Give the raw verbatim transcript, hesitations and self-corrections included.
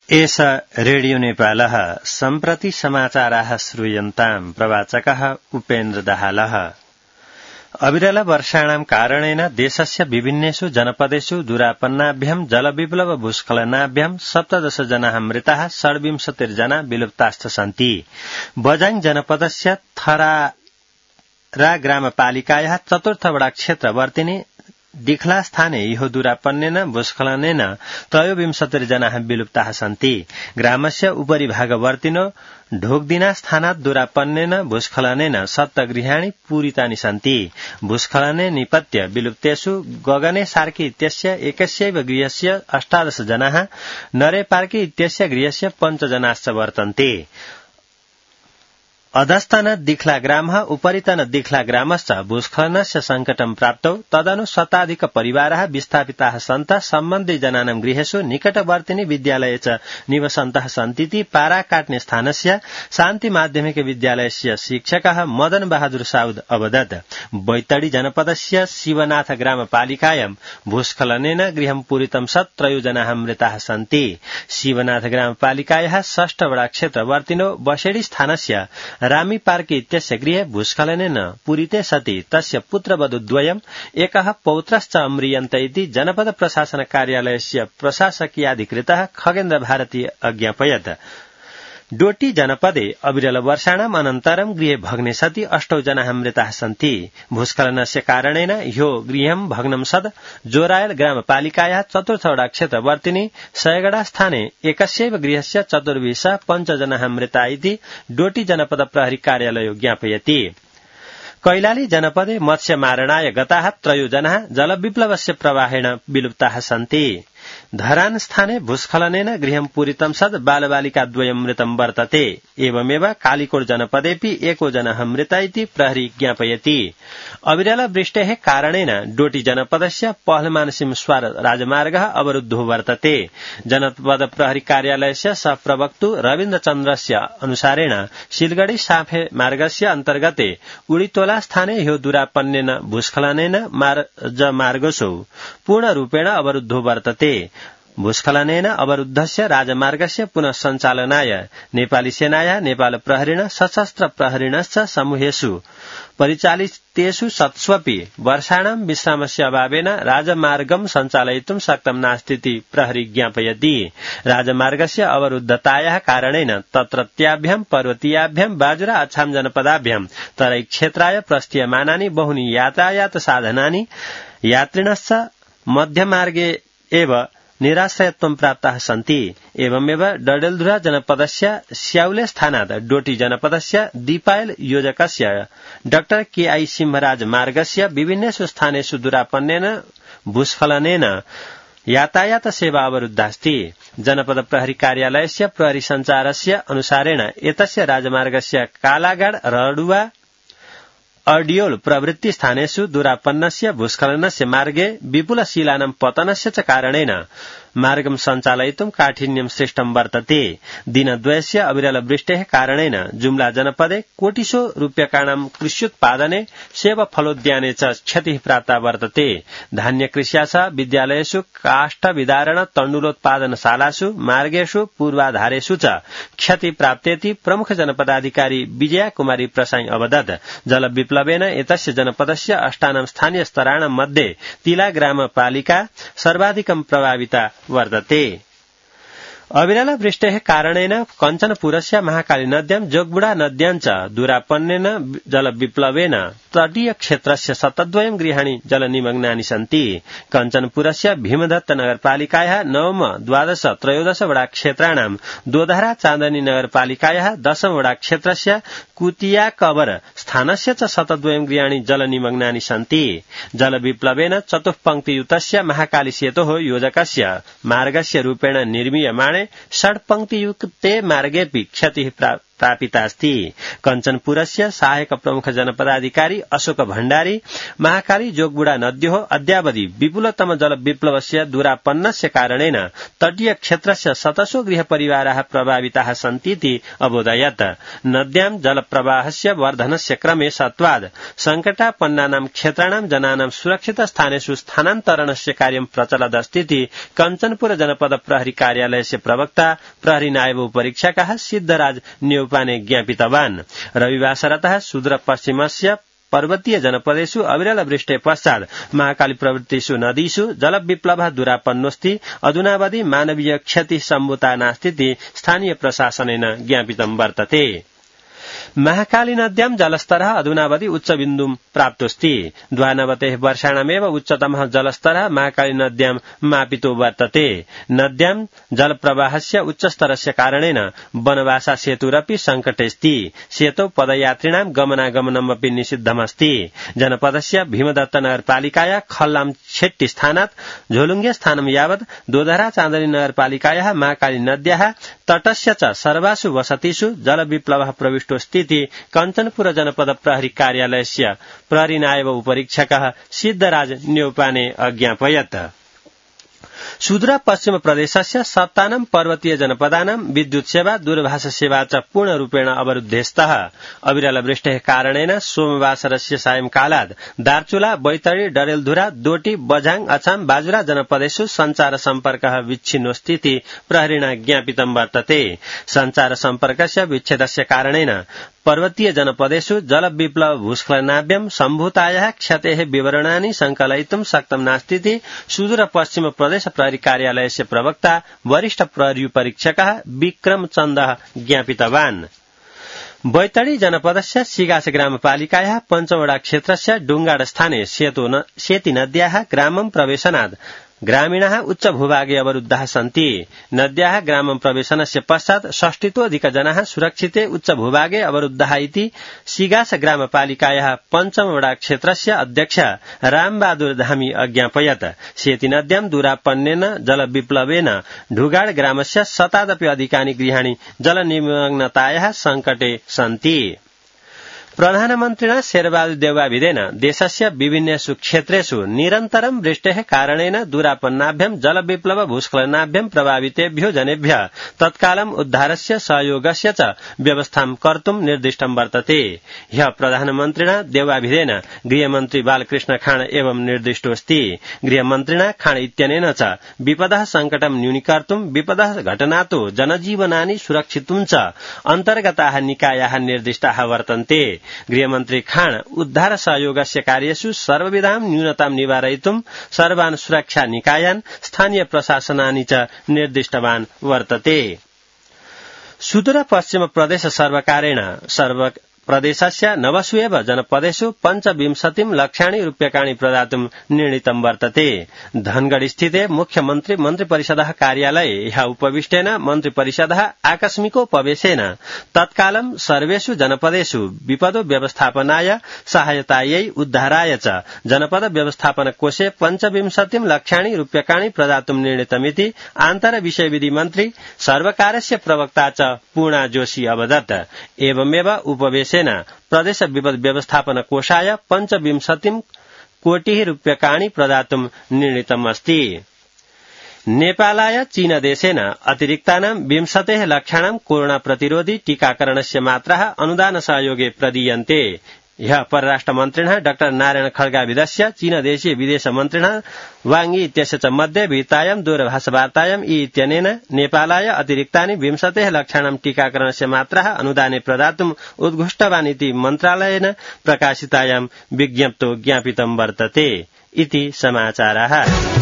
एष रेडियो नेपालः सम्प्रति समाचाराः श्रूयन्ताम् प्रवाचकः उपेन्द्र दाहालः। अविरल वर्षाणां कारणेन देशस्य विभिन्नेषु जनपदेषु दुरापन्नाभ्यां जलविप्लव भूस्खलनाभ्यां सप्तदश जनाः मृताः षड्विंशतिर्जना विलुप्ताश्च सन्ति। बझाङ जनपदस्य थरारा ग्रामपालिकायाः चतुर्थ वडा क्षेत्र वर्तिनी दिखला स्थाने इहो दुरापन्नेन भूस्खलनेन त्रयोविंशतिर्जनाः विलुप्ताः सन्ति। ग्रामस्य उपरि भागवर्तिनो ढोकदिना स्थानात् दुरापन्नेन भूस्खलनेन सप्तगृहाणि पूरितानि सन्ति। भूस्खलने निपत्य विलुप्तेषु गगने सार्की इत्यस्य एकस्यैव गृहस्य अष्टादश जनाः, नरे पार्की इत्यस्य गृहस्य पञ्चजनाश्च वर्तन्ते। अधस्तन दिखला ग्रामः उपरितन दिखला ग्रामश्च भूस्खलनस्य संकटं प्राप्तौ तदनु शताधिक परिवाराः विस्थापिताः सन्तः सम्बन्धि जनानां गृहेषु निकटवर्तिनि विद्यालये च निवसन्तः सन्तीति पारा काट्ने स्थानस्य शान्ति माध्यमिक विद्यालयस्य शिक्षकः मदन बहादुर साउद अवदत्। बैतडी जनपदस्य शिवनाथ ग्रामपालिकायां भूस्खलनेन गृहं पूरितं सत् त्रयोजनाः मृताः सन्ति। शिवनाथ ग्रामपालिकायाः षष्ठ वडा क्षेत्रवर्तिनो बसेडी स्थानस्य रामी पार्की इत्यस्य गृहे भूस्खलनेन पूरिते सति तस्य पुत्रवधूद्वयम् एकः पौत्रश्च अम्रियन्त इति जनपद प्रशासन कार्यालयस्य प्रशासकीयाधिकृतः खगेन्द्र भारती अज्ञापयत्। डोटी जनपदे अविरल वर्षाणाम् अनन्तरं गृहे भग्ने सति अष्टौ जनाः मृताः सन्ति। भूस्खलनस्य कारणेन ह्यो गृहं भग्नं सद् जोरायल ग्रामपालिकायाः चतुर्थ वडा क्षेत्रवर्तिनि सयगडा स्थाने एकस्यैव गृहस्य चतुर्विंश पञ्चजनाः मृता इति डोटी जनपद प्रहरी कार्यालयो ज्ञापयति। कैलाली जनपदे मत्स्यमारणाय गताः त्रयोजनाः जलविप्लवस्य प्रवाहेण विलुप्ताः सन्ति। धरान स्थाने भूस्खलनेन गृहं पूरितं सद् बालबालिकाद्वयं मृतं वर्तते। एवमेव कालीकोट जनपदेपि एको जनः मृत इति प्रहरी ज्ञापयति। अविरल वृष्टेः कारणेन डोटी जनपदस्य पहलमानसिंह स्वार राजमार्गः अवरुद्धो वर्तते। जनपद प्रहरी कार्यालयस्य सहप्रवक्तु रविन्द्र चन्द्रस्य अनुसारेण सिलगढ़ी साफे मार्गस्य अन्तर्गते उडितोला स्थाने ह्यो दुरापन्नेन भूस्खलनेन मार्गसौ पूर्णरूपेण अवरुद्धो वर्तते। भूस्खलनेन अवरुद्धस्य राजमार्गस्य पुनः सञ्चालनाय नेपाली सेनाया नेपाल प्रहरिण सशस्त्र प्रहरिणश्च समूहेषु परिचालितेषु सत्स्वपि वर्षाणां विश्रामस्य अभावेन राजमार्गं सञ्चालयितुं शक्तं नास्तीति प्रहरी ज्ञापयति। राजमार्गस्य अवरुद्धतायाः कारणेन तत्रत्याभ्यां पर्वतीयाभ्यां बाजुरा अछाम जनपदाभ्यां तराई क्षेत्राय प्रस्थीयमानानि बहूनि यातायात साधनानि यात्रिणश्च मध्यमार्गे एव निराश्रयत्वं प्राप्ताः सन्ति। एवमेव डडेलधुरा जनपदस्य स्याउले स्थानात् डोटी जनपदस्य दीपायल योजकस्य डाक्टर के आई सिंहराज मार्गस्य विभिन्नेषु स्थानेषु दुरापन्नेन भूस्खलनेन यातायात सेवा अवरुद्धास्ति। जनपद प्रहरी कार्यालयस्य प्रहरी सञ्चारस्य अनुसारेण एतस्य राजमार्गस्य कालागाड रडुवा अर्डियोल प्रवृत्ति स्थानेषु दुरापन्नस्य भूस्खलनस्य मार्गे विपुलशीलानां पतनस्य च कारणेन मार्गं सञ्चालयितुं काठिन्यं सृष्टं वर्तते। दिनद्वयस्य अविरल वृष्टेः कारणेन जुम्ला जनपदे कोटिशो रूप्यकाणां कृष्योत्पादने सेव फलोद्याने च क्षतिः प्राप्ता वर्तते। धान्य कृष्या च विद्यालयेषु काष्ठ विदारण तण्डुलोत्पादनशालासु मार्गेषु पूर्वाधारेषु च क्षति प्राप्तेति प्रमुख जनपदाधिकारी विजया कुमारी प्रसाई अवदत्। जल विप्लवेन एतस्य जनपदस्य अष्टानां स्थानीय स्तराणां मध्ये तिला ग्रामपालिका सर्वाधिकं प्रभाविता वर्तते। अविरल वृष्टेः कारणेन कञ्चनपुरस्य महाकाली नद्यां जोगबुडा नद्यां च दुरापन्नेन जलविप्लवेन तटीय क्षेत्रस्य शतद्वयं गृहाणि जलनिमग्नानि सन्ति। कञ्चनपुरस्य भीमदत्त नगरपालिकायाः नवम द्वादश त्रयोदश वडा क्षेत्राणां दोधरा चान्दनी नगरपालिकायाः दशम वडा क्षेत्रस्य कुतिया कवर स्थानस्य च शतद्वयं गृहाणि जलनिमग्नानि सन्ति। जलविप्लवेन चतुःपङ्क्तियुतस्य महाकाली सेतोः योजकस्य मार्गस्य रूपेण निर्मीयमाणे षड्पङ्क्तियुक्ते मार्गेऽपि क्षतिः स्थापितास्ति। कञ्चनपुरस्य सहायक प्रमुख जनपदाधिकारी अशोक भण्डारी महाकाली जोगबुढा नद्योः अद्यावधि विपुलतम जल विप्लवस्य दुरापन्नस्य कारणेन तटीय क्षेत्रस्य शतशो गृहपरिवाराः प्रभाविताः सन्तीति अबोधयत्। नद्यां जलप्रवाहस्य वर्धनस्य क्रमे सत्वाद संकटापन्नानां क्षेत्राणां जनानां सुरक्षित स्थानेषु स्थानान्तरणस्य कार्यं प्रचलदस्तीति कञ्चनपुर जनपद प्रहरी कार्यालयस्य प्रवक्ता प्रहरी नायब उपरीक्षकः सिद्धराज न्यौपाने ज्ञापितवान्। रविवासरतः सुदूरपश्चिमस्य पर्वतीय जनपदेषु अविरल वृष्टे पश्चात् महाकाली प्रवृत्तिषु नदीषु जल विप्लवः दुरापन्नोऽस्ति। अधुनावधि मानवीय क्षति सम्भूता नास्तीति स्थानीय प्रशासनेन ज्ञापितं वर्तते। महाकाली नद्यां जलस्तरः अधुनावधि उच्च बिन्दुं प्राप्तोऽस्ति। द्वानवतेः वर्षाणामेव उच्चतमः जलस्तरः महाकाली नद्यां मापितो वर्तते। नद्यां जलप्रवाहस्य उच्चस्तरस्य कारणेन बनवासा सेतुरपि संकटेऽस्ति। सेतौ पदयात्रिणां गमनागमनमपि निषिद्धमस्ति। जनपदस्य भीमदत्त नगरपालिकाया खल्लाम छेट्टी स्थानात् झोलुङ्गे स्थानं यावत् दोधरा चाँदनी नगरपालिकायाः महाकाली नद्याः तटस्य च सर्वासु वसतिषु जलविप्लवः प्रविष्टोऽस्ति इति कञ्चनपुर जनपद प्रहरी कार्यालयस्य प्रहरी नायब उपरीक्षकः सिद्धराज न्यौपाने अज्ञापयत्। सुदूर पश्चिम प्रदेशस्य सप्तानां पर्वतीय जनपदानां विद्युत सेवा दूरभाष सेवा च पूर्णरूपेण अवरुद्धेस्तः। अविरल वृष्टेः कारणेन सोमवासरस्य सायंकालात् दार्चुला बैतडी डडेलधुरा दोटी बझाङ अछाम बाजुरा जनपदेषु सञ्चार सम्पर्कः विच्छिन्नोऽस्ति प्रहरीणा ज्ञापितं वर्तते। सञ्चार सम्पर्कस्य विच्छेदस्य कारणेन पर्वतीय जनपदेषु जल विप्लव भूस्खलनाभ्यं सम्भूतायाः क्षतेः विवरणानि संकलयितुं शक्तं नास्तीति सुदूर पश्चिम प्रदेश प्रहरी कार्यालयस्य प्रवक्ता वरिष्ठ प्रहरी परीक्षकः विक्रम चन्दः ज्ञापितवान्। बैतडी जनपदस्य सिगास ग्रामपालिकायाः पञ्चवटा क्षेत्रस्य डुङ्गाड स्थाने सेती नद्याः ग्रामं प्रवेशनात् ग्रामीणाः उच्च भूभागे अवरुद्धाः सन्ति। नद्याः ग्रामं प्रवेशनस्य पश्चात् षष्टितोऽधिकजनाः सुरक्षिते उच्च भूभागे अवरुद्धाः इति सिगास ग्रामपालिकायाः पञ्चमवटा क्षेत्रस्य अध्यक्ष रामबहादुर धामी अज्ञापयत्। सेती नद्यां दुरापन्नेन जलविप्लवेन ढुगाड ग्रामस्य शतादपि अधिकानि गृहाणि जलनिमग्नतायाः सङ्कटे सन्ति। प्रधानमन्त्रिणा शेरबहादुर देउवाभिधेन देशस्य विभिन्नेषु क्षेत्रेषु निरन्तरं वृष्टेः कारणेन दुरापन्नाभ्यं जलविप्लव भूस्खलनाभ्यं प्रभावितेभ्यो जनेभ्यः तत्कालम् उद्धारस्य सहयोगस्य च व्यवस्थां कर्तुं निर्दिष्टं वर्तते। ह्यः प्रधानमन्त्रिणा देउवाभिधेन गृहमन्त्री बालकृष्ण खाँड एवं निर्दिष्टोऽस्ति। गृहमन्त्रिणा खाँड इत्यनेन च विपदः संकटं न्यूनीकर्तुं विपदः घटनातो जनजीवनानि सुरक्षितुं च अन्तर्गताः निकायाः निर्दिष्टाः वर्तन्ते। गृहमन्त्री खाँड उद्धार सहयोगस्य कार्येषु सर्वविधां न्यूनतां निवारयितुं सर्वान् सुरक्षा निकायान् स्थानीय प्रशासनानि च निर्दिष्टवान् वर्तते। सुदूर पश्चिम प्रदेश सर्वकारेण सर्व प्रदेशस्य नवसु एव जनपदेषु पञ्चविंशतिं लक्षाणि रूप्यकाणि प्रदातुं निर्णीतं वर्तते। धनगढ़ स्थिते मुख्यमन्त्री मन्त्रिपरिषदः कार्यालये ह्यः उपविष्टेन मन्त्रिपरिषदः आकस्मिकोपवेशेन तत्कालं सर्वेषु जनपदेषु विपदो व्यवस्थापनाय सहायतायै उद्धाराय च जनपद व्यवस्थापन कोषे पञ्चविंशतिं लक्षाणि रूप्यकाणि प्रदातुं निर्णीतमिति आन्तर विषयविधि मन्त्री सर्वकारस्य प्रवक्ता च पूर्णा जोशी अवदत्। एवमेव उपवेशे प्रदेश विपद व्यवस्थापन कोषाय पञ्चविंशतिं कोटिः रूप्यकाणि प्रदातुं निर्णीतमस्ति। नेपालाय चीन देशेन अतिरिक्तानां विंशतेः लक्षाणां कोरोना प्रतिरोधी टीकाकरणस्य मात्राः अनुदान सहयोगे प्रदीयन्ते। ह्यः परराष्ट्रमन्त्रिणः डाक्टर नारायण खड्गाविदस्य चीनदेशीय विदेशमन्त्रिणः वाङ यी इत्यस्य च मध्ये विहितायां दूरभाषवार्तायां यी इत्यनेन नेपालाय अतिरिक्तानि विंशतेः लक्षाणां टीकाकरणस्य मात्राः अनुदाने प्रदातुम् उद्घुष्टवान् इति मन्त्रालयेन प्रकाशितायां विज्ञप्तो ज्ञापितं वर्तते इति समाचाराः।